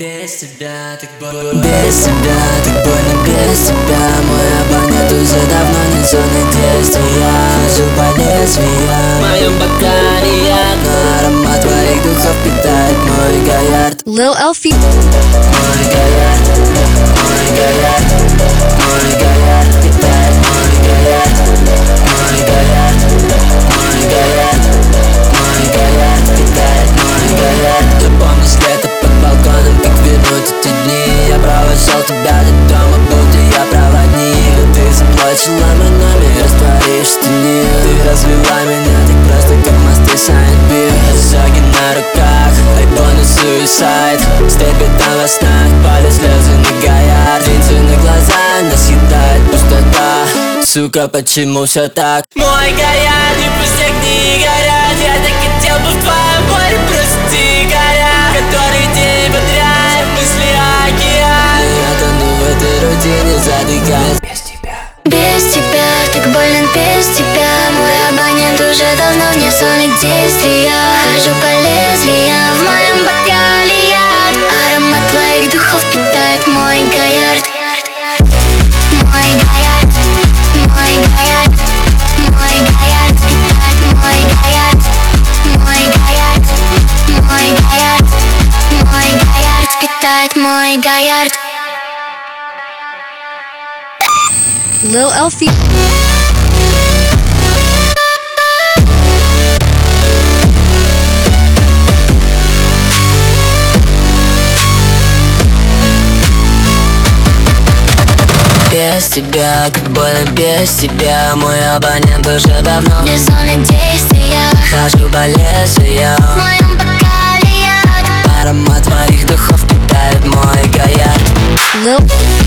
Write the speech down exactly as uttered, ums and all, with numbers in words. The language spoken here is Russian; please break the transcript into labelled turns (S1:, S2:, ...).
S1: Без тебя так больно, без тебя так больно, без тебя мой абонент уже давно не зоны действия. Хожу по лезвиям, в моем бокале яд, но аромат твоих духов питает мой гаярд.
S2: Lil Elfie.
S1: Мой гаярд, мой гаярд, мой гаярд питает мой гаярд, мой гаярд, мой гаярд, мой гаярд питает мой гаярд. Я помню с лета под балконом, как вернуть эти дни. Я провожал тебя до дома, будто я проводник, а ты заплачила мой номер, растворишь в тени. Ты развела меня так просто, как мосты Сайнбир. Ожоги на руках, айбон и суицид. Степи там во снах, пали слезы на гаярд. Линзы на глаза, нас съедает пустота. Сука, почему все так? Мой гаярд, и пусть огни горят. Я так хотел бы в твоем море, прости, горят. Который день подряд, мысли океан. Я тону в этой рутине, задыхаюсь без тебя.
S3: Без тебя, так больно без тебя. Мой абонент уже давно вне зоны действия. Хожу по лезвиям, в моем бокале яд. Аромат твоих духов питает мой гаярд. Мой гаярд, мой гаярд, мой гаярд питает мой гаярд. Мой гаярд, мой гаярд, мой гаярд питает мой гаярд.
S2: Lil Elfie.
S1: Без тебя, как больно без тебя. Мой абонент уже давно
S3: Вне зоны действия.
S1: Хожу по лезвиям,
S3: В моем бокале яд.
S1: аромат твоих духов питает мой гаярд.
S2: Lil